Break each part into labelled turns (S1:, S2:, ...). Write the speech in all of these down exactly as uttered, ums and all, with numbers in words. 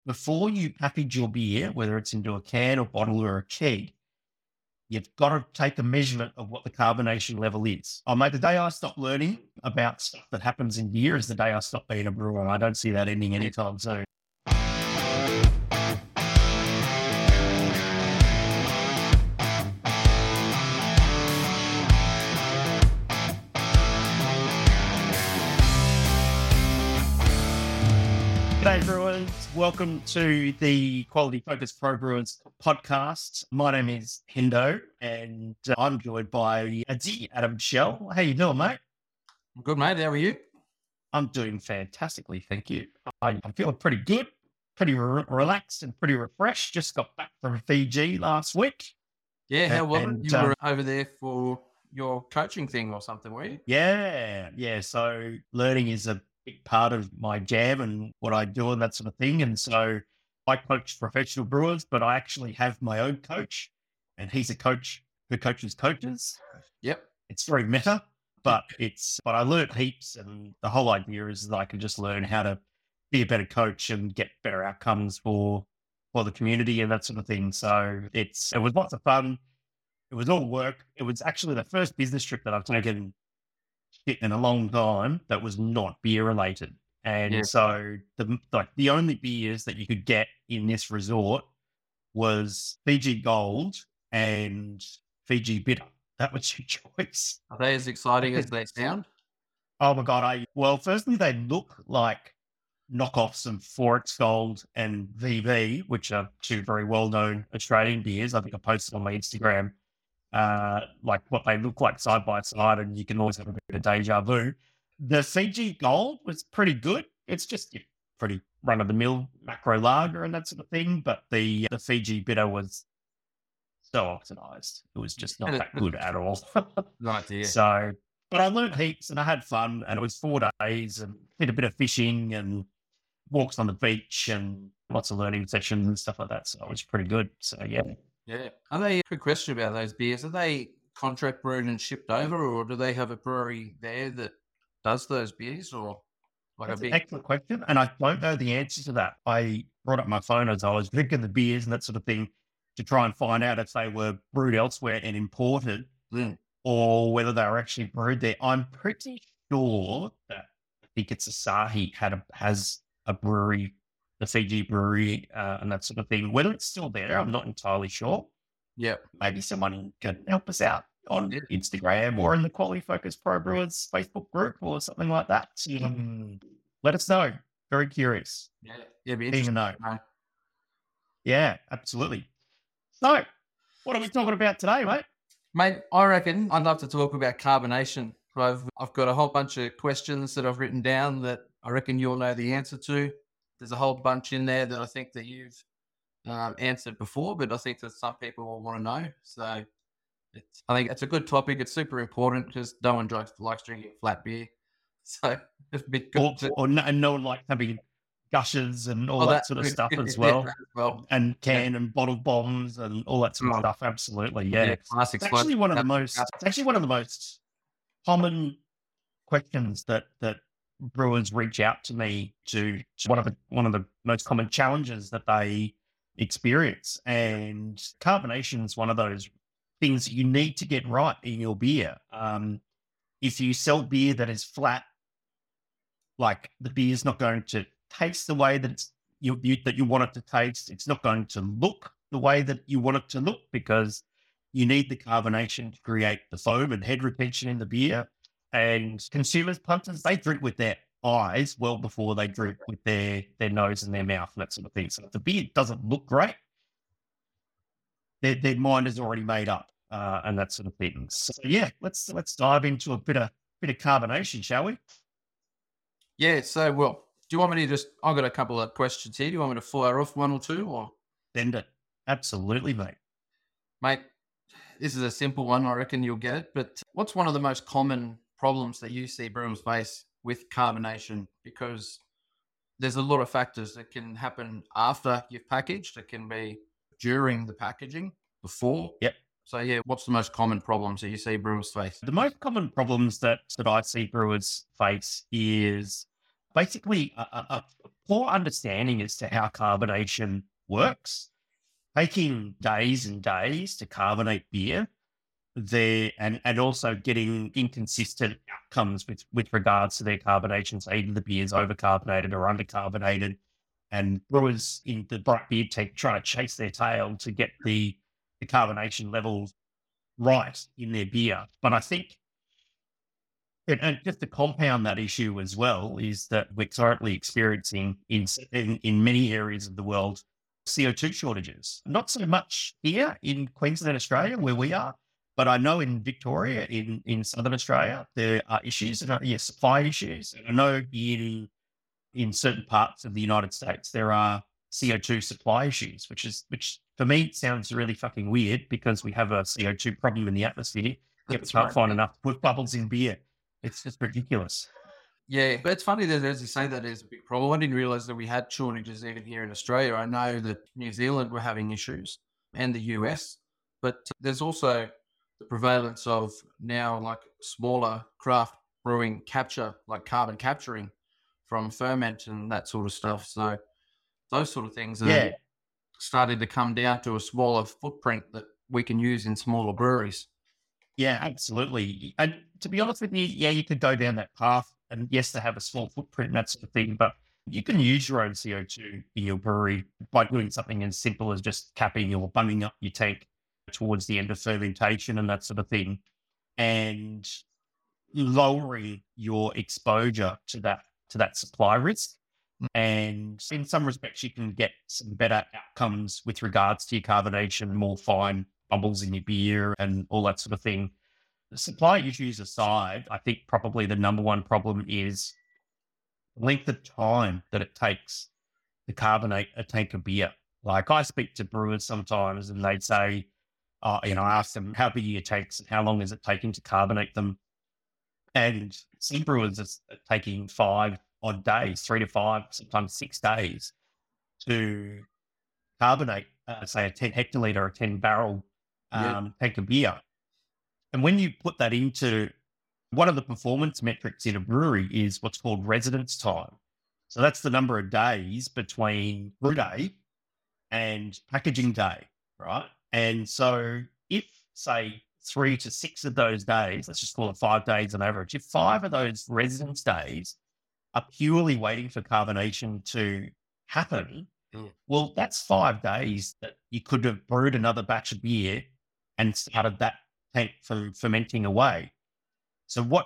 S1: before you package your beer, whether it's into a can or bottle or a keg, you've got to take a measurement of what the carbonation level is. Oh, mate, the day I stop learning about stuff that happens in beer is the day I stop being a brewer. I don't see that ending anytime soon. G'day brewers, welcome to the Quality Focus Pro Brewers podcast. My name is Hendo and uh, I'm joined by Adzi Adam Shell. How you doing, mate?
S2: Good, mate. How are you?
S1: I'm doing fantastically, thank you. I, I'm feeling pretty good, pretty re- relaxed and pretty refreshed. Just got back from Fiji last week.
S2: Yeah, how was
S1: And,
S2: it? You
S1: um,
S2: were over there for your coaching thing or something, were you?
S1: Yeah, yeah. So learning is a big part of my jam and what I do and that sort of thing. And so I coach professional brewers, but I actually have my own coach, and he's a coach who coaches coaches.
S2: Yep.
S1: It's very meta, but it's but I learned heaps, and the whole idea is that I can just learn how to be a better coach and get better outcomes for for the community and that sort of thing. So it's it was lots of fun. It was all work. It was actually the first business trip that I've taken in a long time that was not beer related. And
S2: Yeah.
S1: so the like the only beers that you could get in this resort was Fiji Gold and Fiji Bitter. That was your choice.
S2: Are they as exciting as they sound?
S1: Oh my God. I well, firstly, they look like knockoffs of Forex Gold and V V, which are two very well-known Australian beers. I think I posted on my Instagram uh, like what they look like side by side, and you can always have a bit of deja vu. The Fiji Gold was pretty good. It's just yeah, pretty run-of-the-mill macro lager and that sort of thing, but the the Fiji Bitter was so oxidized. It was just not that good at all.
S2: Right, yeah.
S1: So, but I learned heaps and I had fun, and it was four days and did a bit of fishing and walks on the beach and lots of learning sessions and stuff like that. So it was pretty good. So yeah.
S2: Yeah. Are they, quick question about those beers, are they contract brewed and shipped over, or do they have a brewery there that does those beers, or like
S1: That's
S2: a
S1: an
S2: big...
S1: excellent question, and I don't know the answer to that. I brought up my phone as I was drinking the beers and that sort of thing to try and find out if they were brewed elsewhere and imported,
S2: Mm.
S1: or whether they were actually brewed there. I'm pretty sure that I think it's Asahi had a, has a brewery, the Fiji brewery, uh, and that sort of thing. Whether it's still there, I'm not entirely sure.
S2: Yep.
S1: Maybe someone can help us out on
S2: Yeah.
S1: Instagram or in the Quality Focus Pro Brewers Facebook group or something like that. Um, let us know. Very curious.
S2: Yeah. Yeah, be
S1: Being a
S2: interesting.
S1: no.
S2: to know.
S1: Yeah, absolutely. So, what are we talking about today, mate?
S2: Mate, I reckon I'd love to talk about carbonation. I've I've got a whole bunch of questions that I've written down that I reckon you'll know the answer to. There's a whole bunch in there that I think that you've um, answered before, but I think that some people will want to know. So it's, I think it's a good topic. It's super important because no one likes, likes drinking flat beer. So it's a bit good
S1: Or,
S2: to...
S1: or no, and no one like having gushers and all
S2: Oh,
S1: that
S2: that-
S1: sort of stuff as
S2: yeah,
S1: well,
S2: that as well.
S1: and can and bottle bombs and all that sort of
S2: Mm.
S1: stuff. Absolutely, yeah.
S2: Yeah, classic
S1: It's actually
S2: sludge.
S1: one of the
S2: That-
S1: most. It's actually one of the most common questions that that brewers reach out to me to, to one of the one of the most common challenges that they experience. And carbonation is one of those things that you need to get right in your beer. Um, if you sell beer that is flat, like the beer is not going to taste the way that it's you, you that you want it to taste. It's not going to look the way that you want it to look because you need the carbonation to create the foam and head retention in the beer. And consumers, punters, they drink with their eyes well before they drink with their their nose and their mouth and that sort of thing. So if the beer doesn't look great, their their mind is already made up uh, and that sort of thing. So yeah, let's let's dive into a bit of bit of carbonation, shall we?
S2: Yeah, so, well, do you want me to just... I've got a couple of questions here. Do you want me to fire off one or two, or...
S1: Send it. Absolutely, mate.
S2: Mate, this is a simple one. I reckon you'll get it. But what's one of the most common problems that you see brewers face with carbonation? Because there's a lot of factors that can happen after you've packaged. It can be during the packaging, before.
S1: Yep.
S2: So, yeah, what's the most common problems that you see brewers face?
S1: The most common problems that, that I see brewers face is basically a, a, a poor understanding as to how carbonation works, taking days and days to carbonate beer there, and, and also getting inconsistent outcomes with, with regards to their carbonation. So either the beer's overcarbonated or undercarbonated, and brewers in the bright beer tank trying to chase their tail to get the, the carbonation levels right in their beer. But I think, and, and just to compound that issue as well, is that we're currently experiencing in, in, in many areas of the world C O two shortages. Not so much here in Queensland, Australia, where we are, but I know in Victoria, in, in Southern Australia, there are issues, and yes, supply issues. And I know in in certain parts of the United States, there are C O two supply issues, which is, which for me sounds really fucking weird because we have a C O two problem in the atmosphere. Yet we can't find enough to put bubbles in beer. It's just ridiculous.
S2: Yeah, but it's funny that as you say that is a big problem. I didn't realize that we had shortages even here in Australia. I know that New Zealand were having issues and the U S, but there's also the prevalence of now like smaller craft brewing capture, like carbon capturing from ferment and that sort of stuff. So those sort of things are
S1: Yeah.
S2: starting to come down to a smaller footprint that we can use in smaller breweries.
S1: Yeah, absolutely. And to be honest with you, yeah, you could go down that path. And yes, they have a small footprint and that sort of thing, but you can use your own C O two in your brewery by doing something as simple as just capping or bunging up your tank towards the end of fermentation and that sort of thing, and lowering your exposure to that to that supply risk. And in some respects, you can get some better outcomes with regards to your carbonation, more fine bubbles in your beer and all that sort of thing. The supply issues aside, I think probably the number one problem is the length of time that it takes to carbonate a tank of beer. Like I speak to brewers sometimes and they'd say, uh, you know, I ask them how big are your tanks and how long is it taking to carbonate them? And some brewers are taking five odd days, three to five, sometimes six days to carbonate, uh, say, a ten hectoliter or ten barrel um, yeah. tank of beer. And when you put that into one of the performance metrics in a brewery is what's called residence time. So that's the number of days between brew day and packaging day, right? And so if, say, three to six of those days, let's just call it five days on average, if five of those residence days are purely waiting for carbonation to happen, mm. well, that's five days that you could have brewed another batch of beer and started that tank from fermenting away. So what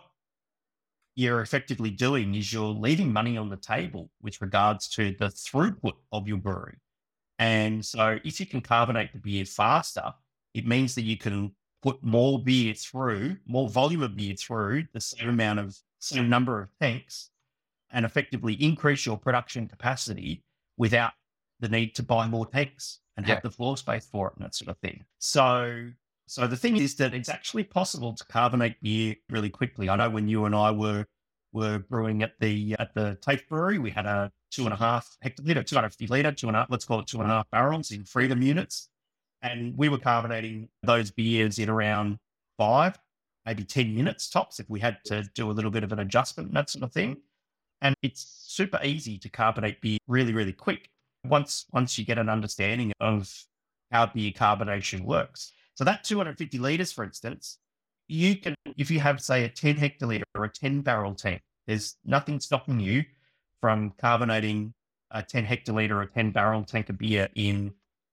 S1: you're effectively doing is you're leaving money on the table with regards to the throughput of your brewery. And so if you can carbonate the beer faster, it means that you can put more beer through, more volume of beer through the same amount of, same number of tanks, and effectively increase your production capacity without the need to buy more tanks and have yeah. the floor space for it and that sort of thing. So So the thing is that it's actually possible to carbonate beer really quickly. I know when you and I were were brewing at the at the Tafe Brewery, we had a two and a half hectoliter, two hundred fifty liter, two and a half, let's call it two and a half barrels in Freedom units, and we were carbonating those beers in around five, maybe ten minutes tops if we had to do a little bit of an adjustment and that sort of thing. And it's super easy to carbonate beer really, really quick once once you get an understanding of how beer carbonation works. So that two hundred fifty litres, for instance, you can, if you have, say, a ten hectoliter or a ten barrel tank, there's nothing stopping you from carbonating a ten hectoliter or a ten barrel tank of beer in,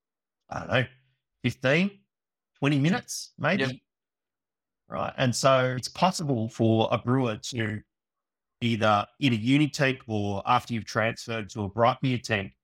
S1: I don't know, fifteen, twenty minutes, maybe. Yep. Right. And so it's possible for a brewer to either in a uni tank or after you've transferred to a bright beer tank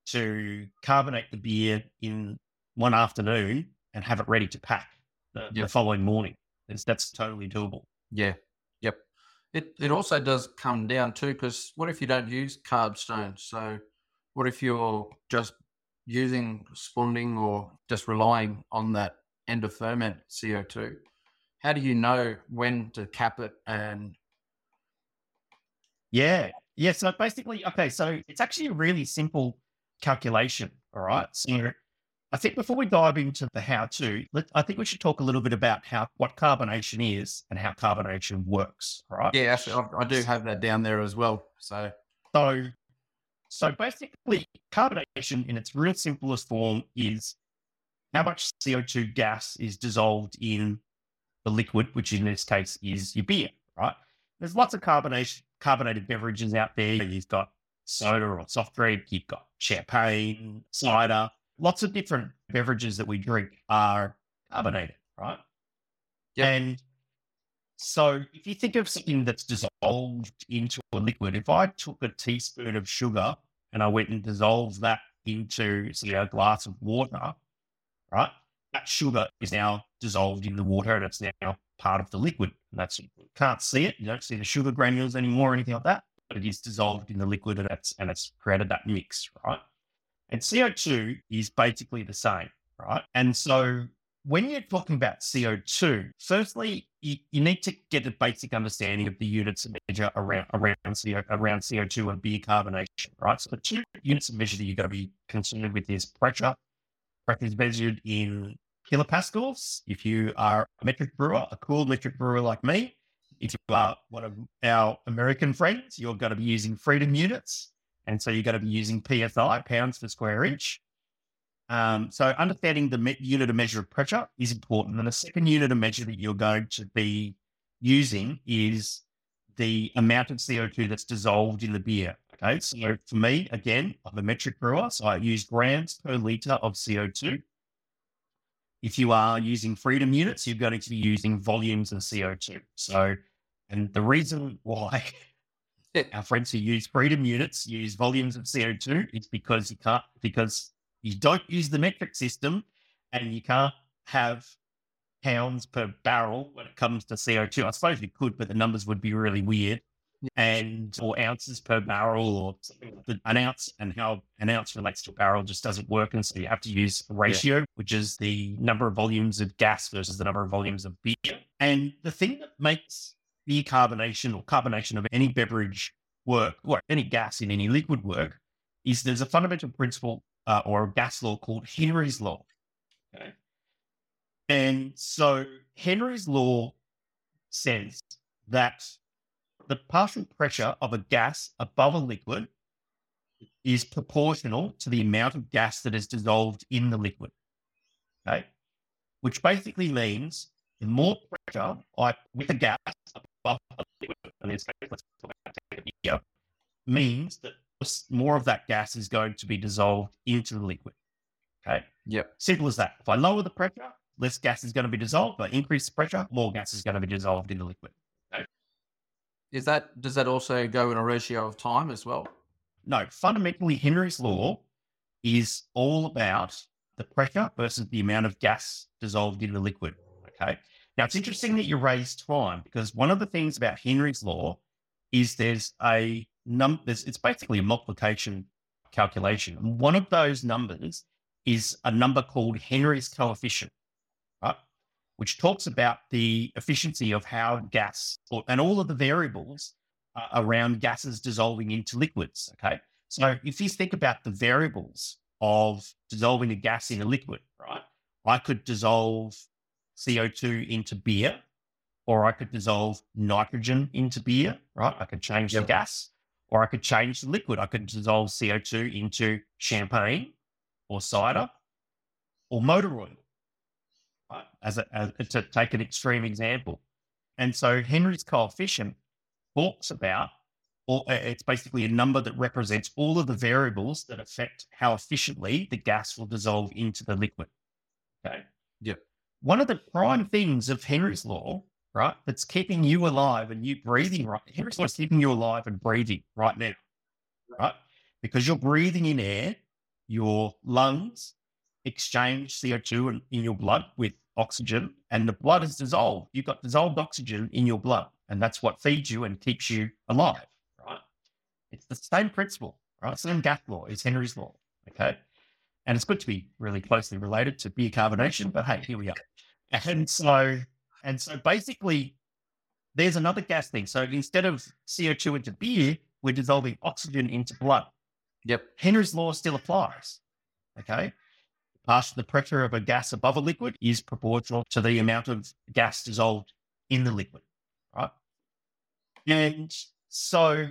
S1: to carbonate the beer in one afternoon and have it ready to pack the, yep. the following morning. It's, that's totally doable.
S2: Yeah. Yep. It it also does come down too, because what if you don't use carb stones? So what if you're just using sponding or just relying on that end of ferment C O two? How do you know when to cap it? And
S1: yeah. Yeah. So basically, okay, so it's actually a really simple calculation. All right. So I think before we dive into the how-to, let, I think we should talk a little bit about how what carbonation is and how carbonation works, right?
S2: Yeah, actually, I, I do have that down there as well. So
S1: So, so basically, carbonation in its real simplest form is how much C O two gas is dissolved in the liquid, which in this case is your beer, right? There's lots of carbonation, carbonated beverages out there. You've got soda or soft drink, you've got champagne, cider, lots of different beverages that we drink are carbonated, right?
S2: Yep.
S1: And so if you think of something that's dissolved into a liquid, if I took a teaspoon of sugar and I went and dissolved that into, say, a glass of water, right? That sugar is now dissolved in the water and it's now part of the liquid. And that's, you can't see it. You don't see the sugar granules anymore or anything like that, but it is dissolved in the liquid and it's, and it's created that mix, right? And C O two is basically the same, right? And so when you're talking about C O two, firstly, you, you need to get a basic understanding of the units of measure around around, C O, around C O two and beer carbonation, right? So the two units of measure that you've got to be concerned with is pressure. Pressure is measured in kilopascals. If you are a metric brewer, a cool metric brewer like me, if you are one of our American friends, you're going to be using freedom units. And so you're going to be using P S I, pounds per square inch. Um, so understanding the me- unit of measure of pressure is important. And the second unit of measure that you're going to be using is the amount of C O two that's dissolved in the beer. Okay, so for me, again, I'm a metric brewer, so I use grams per litre of C O two. If you are using freedom units, you're going to be using volumes of C O two. So, and the reason why our friends who use freedom units use volumes of C O two is because you can't, because you don't use the metric system and you can't have pounds per barrel when it comes to C O two. I suppose you could, but the numbers would be really weird. And or ounces per barrel or something like that. An ounce and how an ounce relates to a barrel just doesn't work. And so you have to use a ratio, yeah. which is the number of volumes of gas versus the number of volumes of beer. And the thing that makes beer carbonation or carbonation of any beverage work, or any gas in any liquid work, is there's a fundamental principle uh, or a gas law called Henry's law. Okay. And so Henry's law says that the partial pressure of a gas above a liquid is proportional to the amount of gas that is dissolved in the liquid. Okay. Which basically means the more pressure I with a gas above a liquid, and let's talk about here, means that more of that gas is going to be dissolved into the liquid. Okay.
S2: Yep.
S1: Simple as that. If I lower the pressure, less gas is going to be dissolved. If I increase the pressure, more gas is going to be dissolved in the liquid. Okay.
S2: Is that, does that also go in a ratio of time as well?
S1: No, fundamentally, Henry's law is all about the pressure versus the amount of gas dissolved in the liquid. Okay. Now, it's interesting that you raised time because one of the things about Henry's law is there's a number, it's basically a multiplication calculation. And one of those numbers is a number called Henry's coefficient, right? Which talks about the efficiency of how gas or, and all of the variables uh, around gases dissolving into liquids. Okay. So if you think about the variables of dissolving a gas in a liquid, right? I could dissolve C O two into beer, or I could dissolve nitrogen into beer, right? I could change yep. the gas, or I could change the liquid. I could dissolve C O two into champagne or cider or motor oil. Right, as, a, as to take an extreme example. And so Henry's coefficient talks about, or it's basically a number that represents all of the variables that affect how efficiently the gas will dissolve into the liquid. Okay.
S2: Yep.
S1: One of the prime things of Henry's law, right, that's keeping you alive and you breathing right. Henry's law is keeping you alive and breathing right now, right? Because you're breathing in air, your lungs exchange C O two in, in your blood with oxygen, and the blood is dissolved. You've got dissolved oxygen in your blood, and that's what feeds you and keeps you alive, right? It's the same principle, right? Same gas law is Henry's law, okay? And it's good to be really closely related to beer carbonation, but hey, here we are. And so, and so basically, there's another gas thing. So instead of C O two into beer, we're dissolving oxygen into blood.
S2: Yep.
S1: Henry's law still applies, okay? Partial, the pressure of a gas above a liquid is proportional to the amount of gas dissolved in the liquid, right? And so,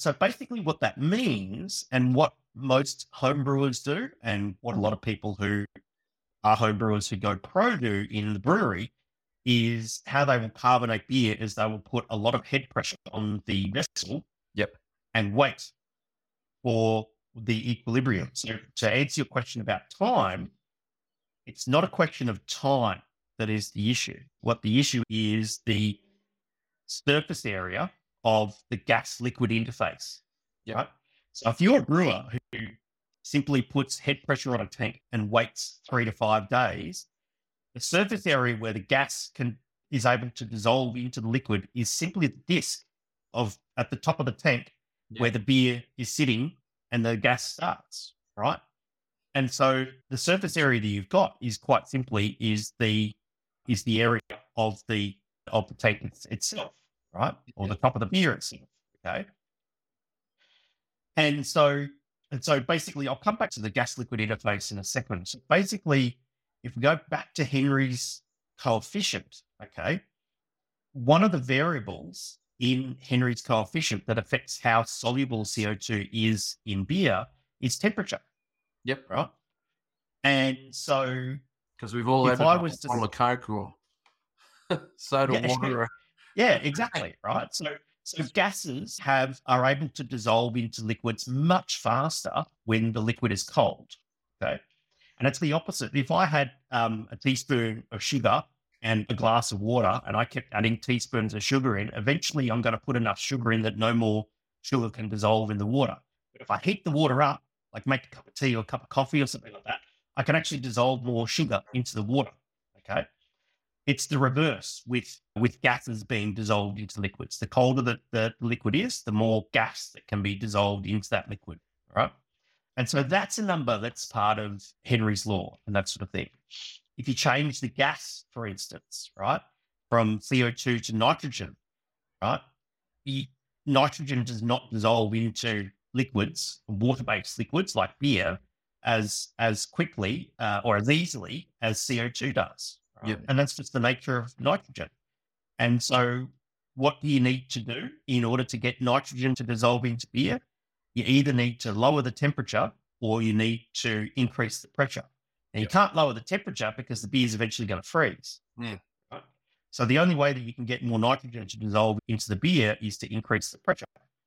S1: So basically what that means, and what most home brewers do, and what a lot of people who are home brewers who go pro do in the brewery, is how they will carbonate beer is they will put a lot of head pressure on the vessel.
S2: Yep.
S1: And wait for the equilibrium. So to answer your question about time, it's not a question of time that is the issue. What the issue is the surface area of the gas liquid interface.
S2: Yep.
S1: Right? So if you're a brewer who simply puts head pressure on a tank and waits three to five days, the surface area where the gas can is able to dissolve into the liquid is simply the disc of at the top of the tank
S2: Yep.
S1: where the beer is sitting and the gas starts, right? And so the surface area that you've got is quite simply is the is the area of the of the tank itself, right? Or the top of the beer itself. Okay. And so and so basically I'll come back to the gas liquid interface in a second. So basically, if we go back to Henry's coefficient, okay, one of the variables in Henry's coefficient that affects how soluble C O two is in beer is temperature.
S2: Yep.
S1: Right. And so,
S2: because we've all
S1: if
S2: had
S1: I
S2: a
S1: was to-
S2: bottle of Coke or soda
S1: Yeah.
S2: water. Or,
S1: yeah, exactly. Right. So, so gases have are able to dissolve into liquids much faster when the liquid is cold. Okay. And it's the opposite. If I had um, a teaspoon of sugar and a glass of water, and I kept adding teaspoons of sugar in, eventually I'm going to put enough sugar in that no more sugar can dissolve in the water. But if I heat the water up, like make a cup of tea or a cup of coffee or something like that, I can actually dissolve more sugar into the water. Okay. It's the reverse with, with gases being dissolved into liquids. The colder the, the liquid is, the more gas that can be dissolved into that liquid. Right. And so that's a number that's part of Henry's law and that sort of thing. If you change the gas, for instance, right, from C O two to nitrogen, right, the nitrogen does not dissolve into liquids, water-based liquids like beer, as as quickly uh, or as easily as C O two does. Right?
S2: Yep.
S1: And that's just the nature of nitrogen. And so what do you need to do in order to get nitrogen to dissolve into beer? You either need to lower the temperature or you need to increase the pressure. And you can't lower the temperature because the beer is eventually going to freeze.
S2: Yeah.
S1: Right? So the only way that you can get more nitrogen to dissolve into the beer is to increase the pressure.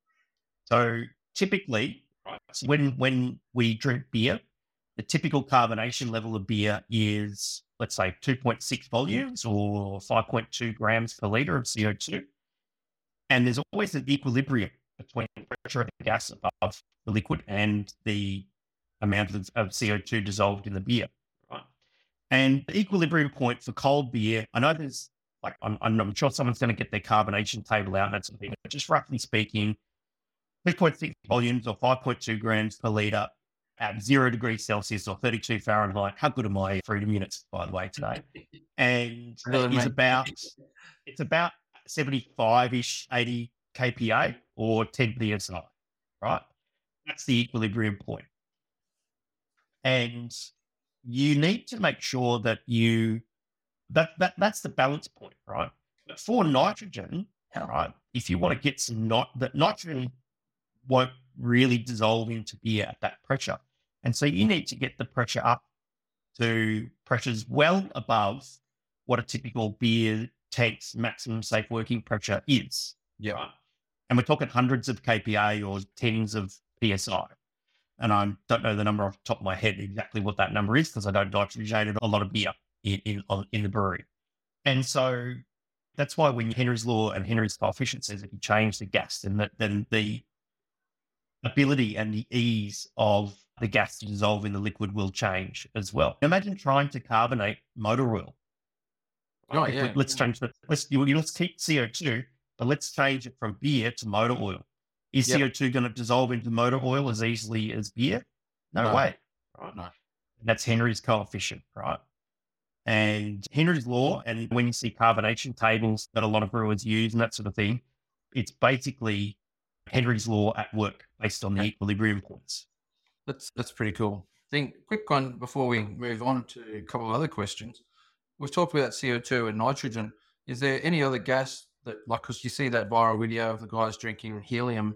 S1: So typically, right, so when, when we drink beer, the typical carbonation level of beer is, let's say, two point six volumes or five point two grams per litre of C O two. And there's always an equilibrium between the pressure of the gas above the liquid and the amount of, of C O two dissolved in the beer. Right? And the equilibrium point for cold beer, I know there's like, I'm, I'm sure someone's going to get their carbonation table out and that sort of thing, but just roughly speaking, two point six volumes or five point two grams per litre at zero degrees Celsius or thirty-two Fahrenheit. How good are my freedom units, by the way, today? And
S2: Really,
S1: is
S2: mate.
S1: about, it's about seventy-five-ish, eighty K P A or ten P S I, right? That's the equilibrium point. And you need to make sure that you, that, that that's the balance point, right? But for nitrogen, right, if you want to get some, not that nitrogen won't really dissolve into beer at that pressure. And so you need to get the pressure up to pressures well above what a typical beer tank's maximum safe working pressure is.
S2: Yeah.
S1: Right? And we're talking hundreds of K P A or tens of P S I. And I don't know the number off the top of my head exactly what that number is because I don't nitrogenate a lot of beer in, in, in the brewery. And so that's why when Henry's law and Henry's coefficient says if you change the gas, then, the, then the ability and the ease of the gas to dissolve in the liquid will change as well. Imagine trying to carbonate motor oil.
S2: Oh,
S1: If we-
S2: yeah.
S1: let's change the, let's, you, you- let's keep C O two, but let's change it from beer to motor oil. Is
S2: Yep.
S1: C O two going to dissolve into motor oil as easily as beer? No,
S2: No.
S1: way.
S2: Right. No.
S1: That's Henry's coefficient, right? And Henry's law, and when you see carbonation tables that a lot of brewers use and that sort of thing, it's basically Henry's law at work based on the equilibrium points.
S2: That's that's pretty cool. I think quick one before we move on to a couple of other questions. We've talked about C O two and nitrogen. Is there any other gas that, like, because you see that viral video of the guys drinking helium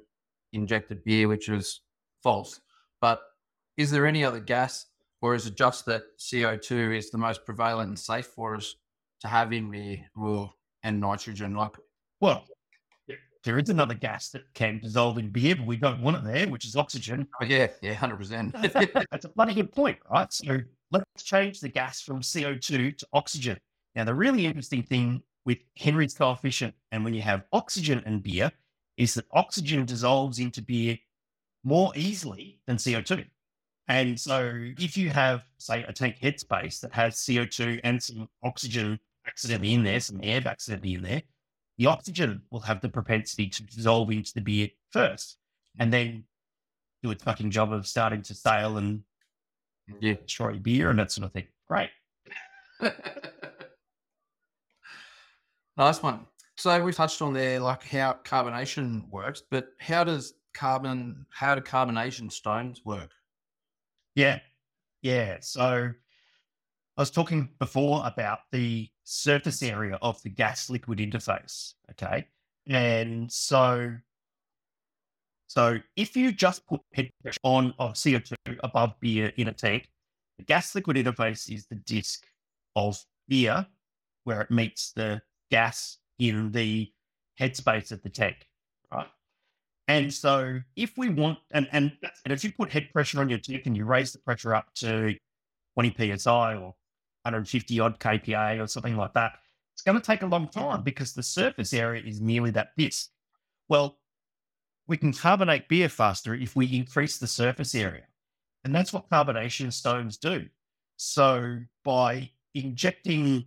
S2: injected beer, which was false. But is there any other gas, or is it just that C O two is the most prevalent and safe for us to have in beer, or and nitrogen? Like,
S1: Well, there is another gas that can dissolve in beer, but we don't want it there, which is oxygen.
S2: oh yeah, yeah, hundred percent.
S1: That's a bloody good point, right? So let's change the gas from C O two to oxygen. Now, the really interesting thing with Henry's coefficient and when you have oxygen in beer is that oxygen dissolves into beer more easily than C O two. And so if you have, say, a tank headspace that has C O two and some oxygen accidentally in there, some air accidentally in there, the oxygen will have the propensity to dissolve into the beer first and then do its fucking job of starting to sail and
S2: yeah.
S1: destroy beer and that sort of thing. Great.
S2: Nice one. So we've touched on there, like how carbonation works, but how does carbon, how do carbonation stones work?
S1: Yeah. Yeah. So I was talking before about the surface area of the gas liquid interface. Okay. And so, so if you just put head pressure on of C O two above beer in a tank, the gas liquid interface is the disc of beer where it meets the gas in the headspace of the tank, right? And so if we want, and, and, and if you put head pressure on your tank and you raise the pressure up to twenty P S I or one hundred fifty odd K P A or something like that, it's going to take a long time because the surface area is merely that disc. Well, we can carbonate beer faster if we increase the surface area. And that's what carbonation stones do. So by injecting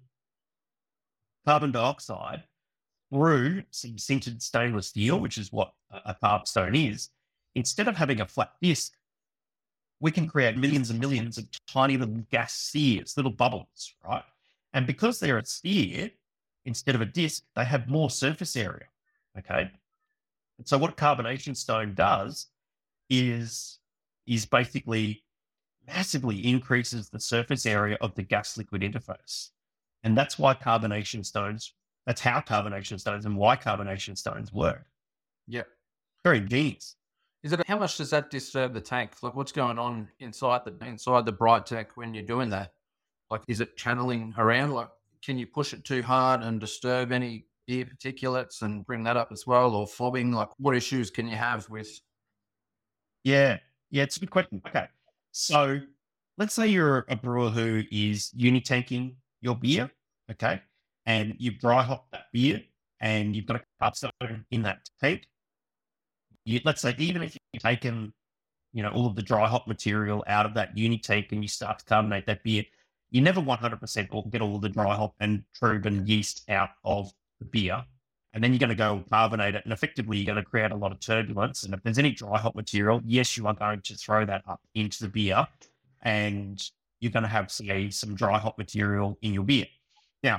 S1: carbon dioxide through some sintered stainless steel, which is what a carb stone is, instead of having a flat disc, we can create millions and millions of tiny little gas spheres, little bubbles, right? And because they're a sphere instead of a disc, they have more surface area, okay? And so what carbonation stone does is, is basically massively increases the surface area of the gas liquid interface. And that's why carbonation stones, that's how carbonation stones and why carbonation stones work.
S2: Yeah.
S1: Very ingenious.
S2: Is it, how much does that disturb the tank? Like what's going on inside the inside the bright tank when you're doing that? Like, is it channeling around? Like, can you push it too hard and disturb any beer particulates and bring that up as well, or fobbing? Like, what issues can you have with?
S1: Yeah, yeah, it's a good question. Okay, so let's say you're a brewer who is unitanking your beer, okay, and you've dry hopped that beer and you've got a carb stone in that tank. You, let's say even if you've taken, you know, all of the dry hop material out of that unitank and you start to carbonate that beer, you never one hundred percent will get all of the dry hop and trub and yeast out of the beer. And then you're going to go carbonate it and effectively you're going to create a lot of turbulence. And if there's any dry hop material, yes, you are going to throw that up into the beer and you're going to have, say, some dry hop material in your beer. Now,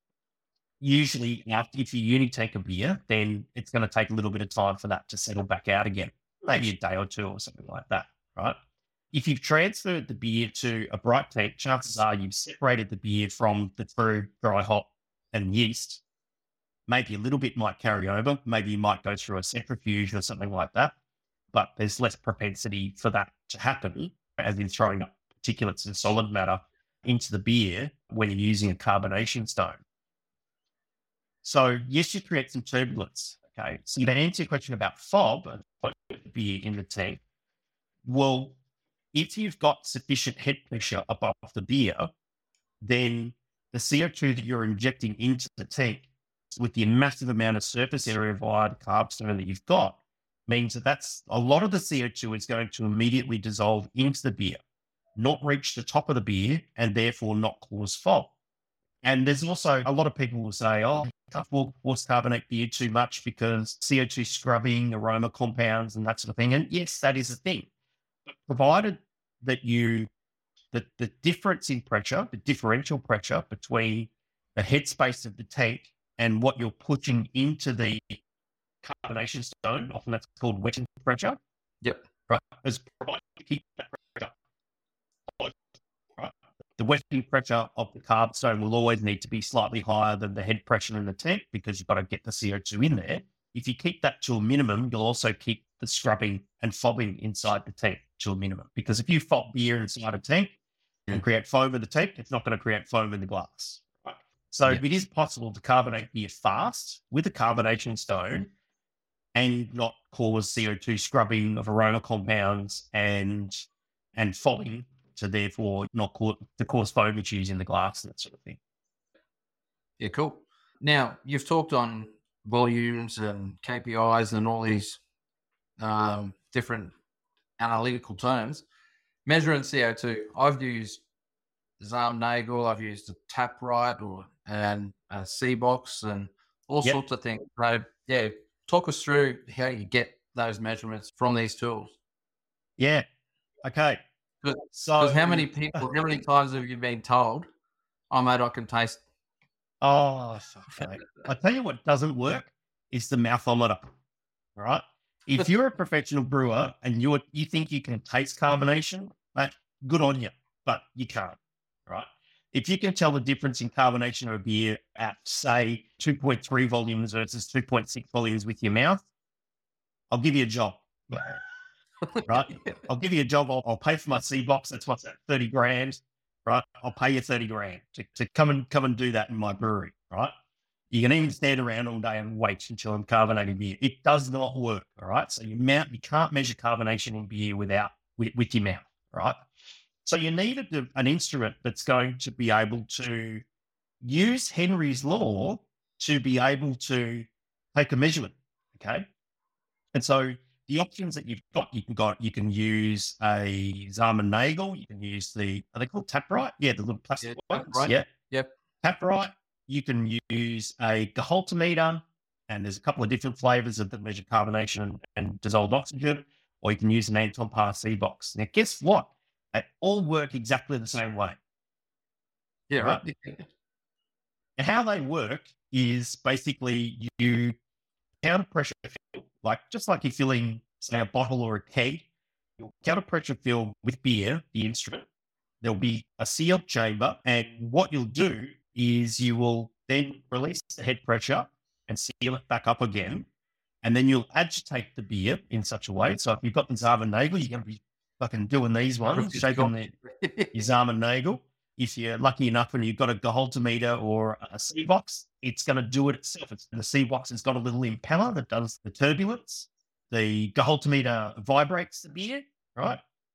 S1: usually after, if you unitank a beer, then it's going to take a little bit of time for that to settle back out again, maybe a day or two or something like that, right? If you've transferred the beer to a bright tank, chances are you've separated the beer from the true dry hop and yeast. Maybe a little bit might carry over. Maybe you might go through a centrifuge or something like that, but there's less propensity for that to happen, as in throwing up particulates and solid matter into the beer when you're using a carbonation stone. So yes, you create some turbulence. Okay. So to answer your question about fob and what beer in the tank, well, if you've got sufficient head pressure above the beer, then the C O two that you're injecting into the tank with the massive amount of surface area via the carb stone that you've got means that that's a lot of the C O two is going to immediately dissolve into the beer, not reach the top of the beer and therefore not cause fob. And there's also a lot of people will say, oh, we'll force carbonate beer too much because C O two scrubbing, aroma compounds and that sort of thing. And yes, that is a thing. But provided that you, that the difference in pressure, the differential pressure between the headspace of the tank and what you're pushing into the carbonation stone, often that's called wetting pressure.
S2: Yep.
S1: Right. Is provided to keep that pressure. Right. The wetting pressure of the carb stone will always need to be slightly higher than the head pressure in the tank because you've got to get the C O two in there. If you keep that to a minimum, you'll also keep the scrubbing and fobbing inside the tank to a minimum. Because if you fob beer inside a tank
S2: Yeah.
S1: and create foam in the tank, it's not going to create foam in the glass. Right? So
S2: Yeah.
S1: it is possible to carbonate beer fast with a carbonation stone and not cause C O two scrubbing of aroma compounds and and fobbing to therefore not cause, to cause foam issues in the glass and that sort of thing.
S2: Yeah, cool. Now, you've talked on volumes and K P Is and all these um, different analytical terms. Measuring C O two, I've used Zarm-Nagel, I've used a TapRite or and a C-Box and all
S1: Yep.
S2: sorts of things. So, yeah, talk us through how you get those measurements from these tools.
S1: Yeah. Okay.
S2: Good.
S1: So
S2: Because how many people, how many times have you been told, oh, mate, I can taste?
S1: Oh, fuck, mate. I tell you what doesn't work is the mouthometer. All right. If you're a professional brewer and you you think you can taste carbonation, mate, good on you, but you can't. Right. If you can tell the difference in carbonation of a beer at, say, two point three volumes versus two point six volumes with your mouth, I'll give you a job. Right. I'll give you a job. I'll, I'll pay for my C-Box. That's what's that, thirty grand. Right. I'll pay you thirty grand to, to come and come and do that in my brewery. Right. You can even stand around all day and wait until I'm carbonating beer. It does not work. All right. So you mount, you can't measure carbonation in beer without, with, with your mouth. Right. So you need a, an instrument that's going to be able to use Henry's law to be able to take a measurement. Okay. And so the options that you've got, you can got, you can use a Zarm-Nagel, you can use the, are they called TapRite? Yeah, the little plastic
S2: Yeah,
S1: ones.
S2: right.
S1: Yeah.
S2: Yep.
S1: TapRite. You can use a Gehaltometer, and there's a couple of different flavors of that measure carbonation and, and dissolved oxygen, or you can use an Anton Par C-Box. Now, guess what? They all work exactly the same way.
S2: Yeah,
S1: right?
S2: right.
S1: And how they work is basically you counter pressure fill, like just like you're filling, say, a bottle or a keg, you'll counter pressure fill with beer, the instrument. There'll be a sealed chamber, and what you'll do is you will then release the head pressure and seal it back up again. And then you'll agitate the beer in such a way. So if you've got the Zarm-Nagel, you're going to be fucking doing these ones, shaking the, your Zarm-Nagel. If you're lucky enough and you've got a Gehaltometer or a C-Box, it's going to do it itself. It's, the C-Box has got a little impeller that does the turbulence. The Gehaltometer vibrates the beer, right?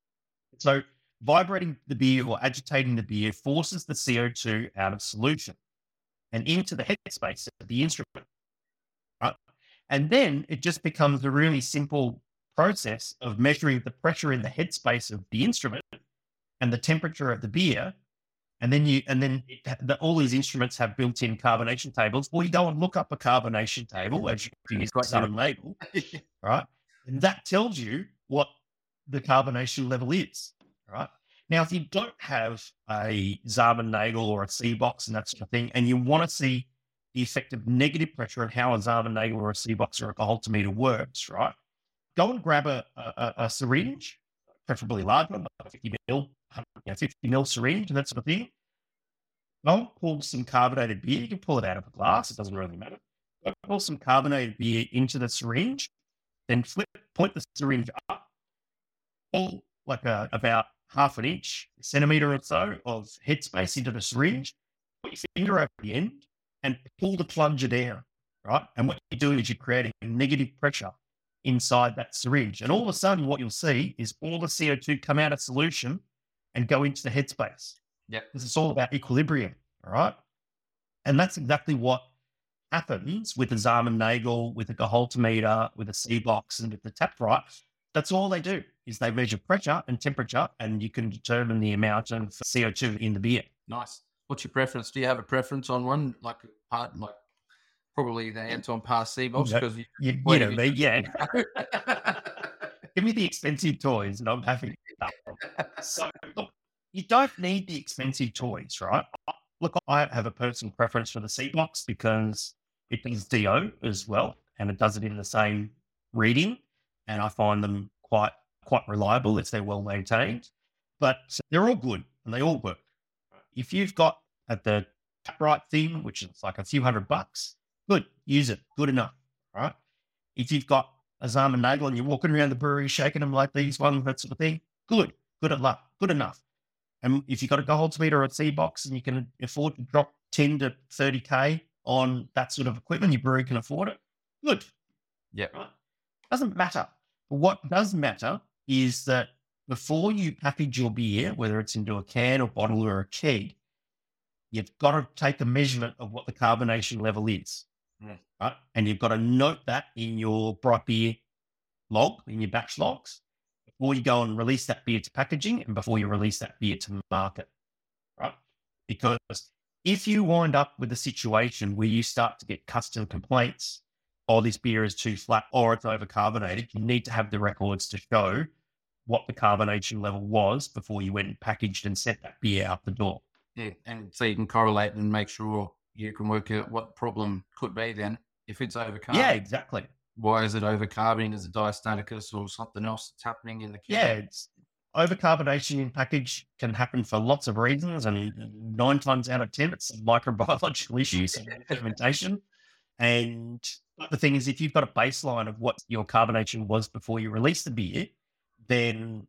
S1: So vibrating the beer or agitating the beer forces the C O two out of solution and into the headspace of the instrument, right? And then it just becomes a really simple process of measuring the pressure in the headspace of the instrument and the temperature of the beer. And then you, and then it, the, all these instruments have built-in carbonation tables, or you go and look up a carbonation table as you use the Zarm-Nagel, right? And that tells you what the carbonation level is, right? Now, if you don't have a Zarm-Nagel or a C-Box and that sort of thing, and you want to see the effect of negative pressure and how a Zarm-Nagel or a C-Box or a Gehaltometer works, right? Go and grab a, a, a syringe, preferably large one, like fifty mil, you know, fifty mil syringe and that sort of thing. Go and pull some carbonated beer. You can pull it out of a glass. It doesn't really matter. Go pull some carbonated beer into the syringe, then flip, point the syringe up, pull like a, about half an inch, a centimeter or so of headspace into the syringe, put your finger over the end and pull the plunger down, right? And what you're doing is you're creating negative pressure inside that syringe. And all of a sudden what you'll see is all the C O two come out of solution and go into the headspace.
S2: Yeah.
S1: Because it's all about equilibrium, all right? And that's exactly what happens with the Zarm-Nagel, with the Gehaltometer, with the C-Box and with the TapRite. That's all they do is they measure pressure and temperature, and you can determine the amount of C O two in the beer.
S2: Nice. What's your preference? Do you have a preference on one, like part, like probably the Anton Par C-Box? Because
S1: you, you, you know me, yeah. Give me the expensive toys, and I'm happy. So look, you don't need the expensive toys, right? Look, I have a personal preference for the C-Box because it does D O as well, and it does it in the same reading, and I find them quite quite reliable if they're well maintained. But they're all good and they all work. If you've got at the TapRite thing, which is like a few hundred bucks, good, use it, good enough, right? If you've got as arm and nagel, and you're walking around the brewery shaking them like these ones, that sort of thing. Good, good enough, good enough. And if you've got a Goldsmith or a C box and you can afford to drop ten to thirty K on that sort of equipment, your brewery can afford it. Good.
S2: Yeah.
S1: Right? Doesn't matter. But what does matter is that before you package your beer, whether it's into a can or bottle or a keg, you've got to take a measurement of what the carbonation level is.
S2: Mm.
S1: Right? And you've got to note that in your bright beer log, in your batch logs, before you go and release that beer to packaging and before you release that beer to market, right? Because if you wind up with a situation where you start to get custom complaints, oh, this beer is too flat or it's overcarbonated, you need to have the records to show what the carbonation level was before you went and packaged and sent that beer out the door.
S2: Yeah, and so you can correlate and make sure you can work out what the problem could be then if it's overcarbonated.
S1: Yeah, exactly.
S2: Why is it overcarbonating? Is it diastaticus or something else that's happening in the can?
S1: Yeah, it's overcarbonation in package can happen for lots of reasons, and nine times out of ten, it's microbiological issues and fermentation. And the thing is, if you've got a baseline of what your carbonation was before you release the beer, then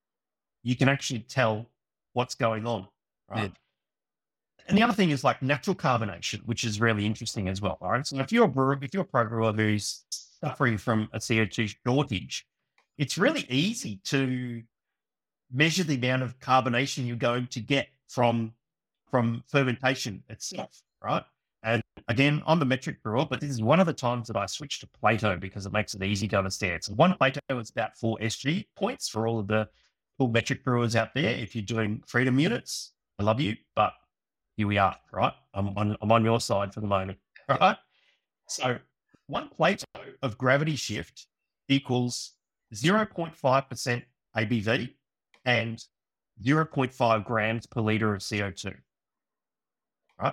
S1: you can actually tell what's going on, right? Yeah. And the other thing is like natural carbonation, which is really interesting as well, right? So if you're a brewer, if you're a pro brewer who's suffering from a C O two shortage, it's really easy to measure the amount of carbonation you're going to get from, from fermentation itself, right? And again, I'm a metric brewer, but this is one of the times that I switched to Plato because it makes it easy to understand. So one Plato is about four S G points for all of the full metric brewers out there. If you're doing freedom units, I love you, but here we are, right? I'm on, I'm on your side for the moment, right? So one Plato of gravity shift equals zero point five percent A B V and zero point five grams per litre of C O two, right?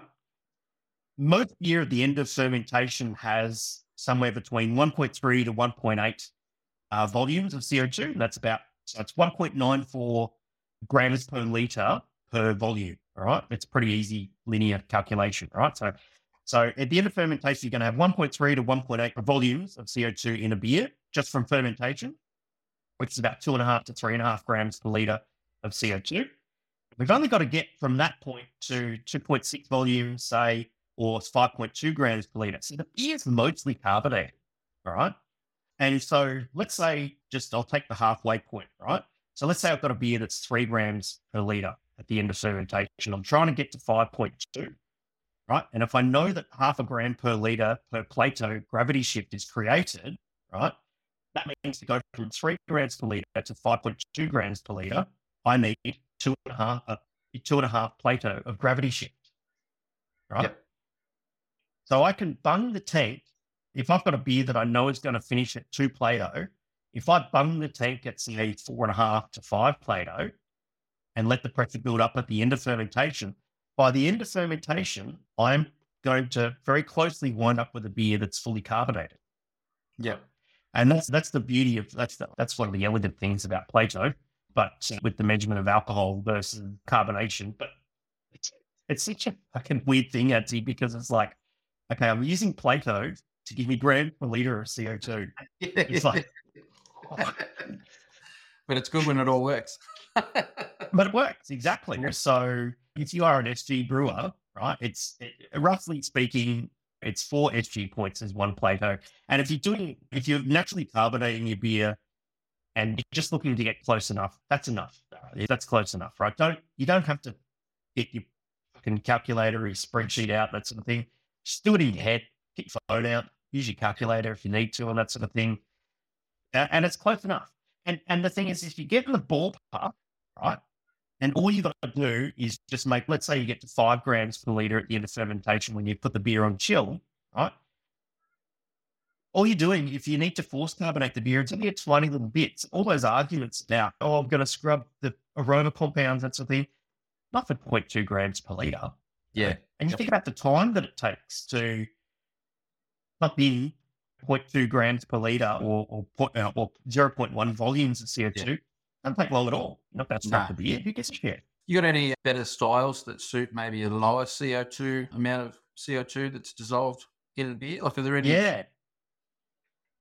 S1: Most beer at the end of fermentation has somewhere between one point three to one point eight uh, volumes of C O two. That's about, so it's one point nine four grams per litre per volume, all right? It's a pretty easy linear calculation, right? So, so at the end of fermentation, you're going to have one point three to one point eight volumes of C O two in a beer just from fermentation, which is about two and a half to three and a half grams per litre of C O two. We've only got to get from that point to two point six volumes, say, or five point two grams per litre. So the beer is mostly carbonated, all right? And so let's say, just I'll take the halfway point, right? So let's say I've got a beer that's three grams per litre at the end of fermentation. I'm trying to get to five point two, right? And if I know that half a gram per litre per Plato gravity shift is created, right? That means to go from three grams per litre to five point two grams per litre, I need two and a half, uh, two and a half Plato of gravity shift, right? Yep. So I can bung the tank. If I've got a beer that I know is going to finish at two Plato, if I bung the tank at say four and a half to five Plato and let the pressure build up at the end of fermentation, by the end of fermentation, I'm going to very closely wind up with a beer that's fully carbonated.
S2: Yeah.
S1: And that's that's the beauty of, that's the, that's one of the elegant things about Plato, but uh, with the measurement of alcohol versus carbonation. But it's, it's such a fucking weird thing, actually, because it's like, okay, I'm using Plato to give me grams per litre of C O two. It's like, oh.
S2: But it's good when it all works.
S1: But it works, exactly. So if you are an S G brewer, right, it's it, roughly speaking, it's four S G points as one Plato. And if you're doing, if you're naturally carbonating your beer and you're just looking to get close enough, that's enough. That's close enough, right? Don't, you don't have to get your fucking calculator or your spreadsheet out, that sort of thing. Just do it in your head, get your phone out, use your calculator if you need to, and that sort of thing. Uh, and it's close enough. And and the thing is, if you get in the ballpark, right, and all you've got to do is just make, let's say you get to five grams per litre at the end of fermentation when you put the beer on chill, right? All you're doing, if you need to force carbonate the beer, it's only a tiny little bit. All those arguments about, oh, I'm going to scrub the aroma compounds, that sort of thing, not for zero point two grams per litre.
S2: Yeah.
S1: Right? And you think about the time that it takes to put in zero point two grams per litre or or, uh, or zero point one volumes of C O two. Yeah. Doesn't take long at all. Not that stuff to beer. Who gives a shit?
S2: You got any better styles that suit maybe a lower C O two amount of C O two that's dissolved in the beer? Like, are there any?
S1: Yeah.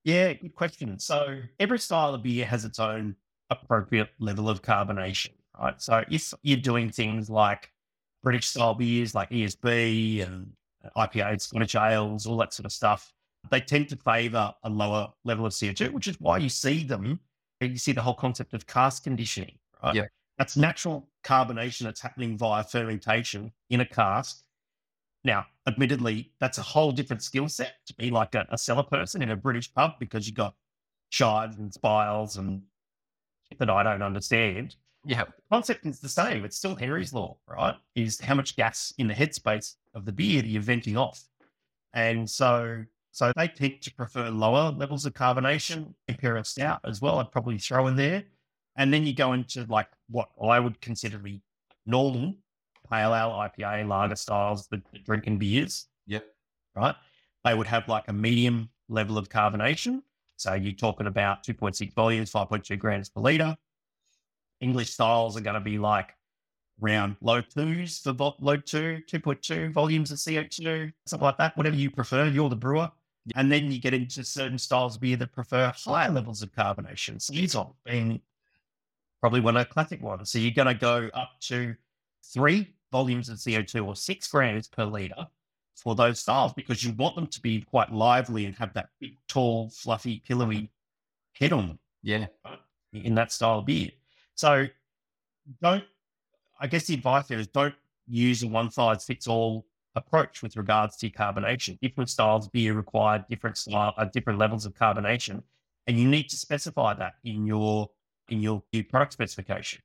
S1: Yeah, good question. So every style of beer has its own appropriate level of carbonation, right? So if you're doing things like British style beers like E S B and I P As, Scottish ales, all that sort of stuff, they tend to favour a lower level of C O two, which is why you see them. You see the whole concept of cask conditioning, right?
S2: Yeah.
S1: That's natural carbonation that's happening via fermentation in a cask. Now, admittedly, that's a whole different skill set to be like a, a cellar person in a British pub because you've got chives and spiles and shit that I don't understand.
S2: Yeah.
S1: The concept is the same. It's still Henry's law, right? Is how much gas in the headspace of the beer that you're venting off. And so so they tend to prefer lower levels of carbonation, Imperial Stout as well, I'd probably throw in there. And then you go into like what I would consider to be normal pale ale, I P A, lager styles, the, the drinking beers,
S2: Yep.
S1: right? They would have like a medium level of carbonation. So you're talking about two point six volumes, five point two grams per litre. English styles are going to be like around low twos for vo- low two, two point two volumes of C O two, something like that, whatever you prefer. You're the brewer.
S2: Yep.
S1: And then you get into certain styles of beer that prefer higher levels of carbonation. Saison being probably one of the classic ones. So you're going to go up to three volumes of C O two or six grams per litre for those styles because you want them to be quite lively and have that big, tall, fluffy, pillowy head on them.
S2: Yeah.
S1: In that style of beer. So don't, I guess the advice there is don't use a one size fits all approach with regards to carbonation. Different styles of beer require different style, uh, different levels of carbonation, and you need to specify that in your in your new product specification.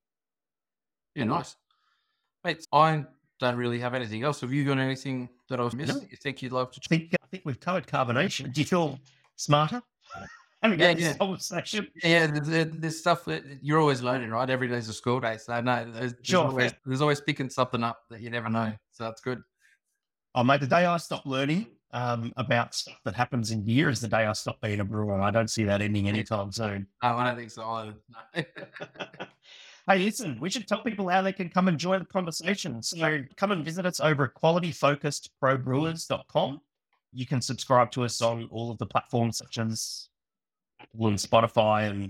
S2: Yeah, nice. Mate, I don't really have anything else. Have you got anything that I was missing
S1: No.
S2: that you think you'd like to?
S1: I think I think we've covered carbonation. Do you feel smarter? Having
S2: Yeah,
S1: had this
S2: yeah.
S1: conversation.
S2: Yeah, there's, there's stuff that you're always learning, right? Every day's a school day, so no, there's, there's
S1: Sure,
S2: always
S1: fair.
S2: there's always picking something up that you never know. So that's good.
S1: Oh, mate, the day I stop learning um, about stuff that happens in beer is the day I stop being a brewer. I don't see that ending anytime soon.
S2: No, I don't think so either. No.
S1: Hey, listen, we should tell people how they can come and join the conversation. So come and visit us over at quality focused pro brewers dot com. You can subscribe to us on all of the platforms such as Apple and Spotify and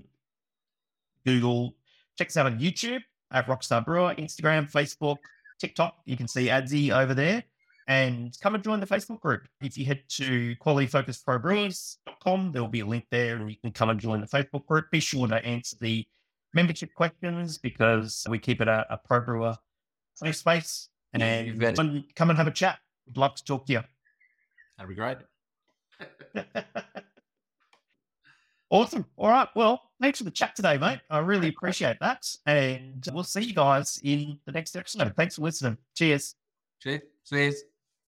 S1: Google. Check us out on YouTube at Rockstar Brewer, Instagram, Facebook, TikTok. You can see Adsy over there. And come and join the Facebook group. If you head to quality focused pro brewers dot com, there'll be a link there and you can come and join the Facebook group. Be sure to answer the membership questions because we keep it a, a pro brewer safe space. And
S2: You bet.
S1: come and, come and have a chat. We'd love to talk to you.
S2: That'd be great.
S1: Awesome. All right. Well, thanks for the chat today, mate. I really appreciate that. And we'll see you guys in the next episode. Thanks for listening. Cheers.
S2: Cheers. Cheers.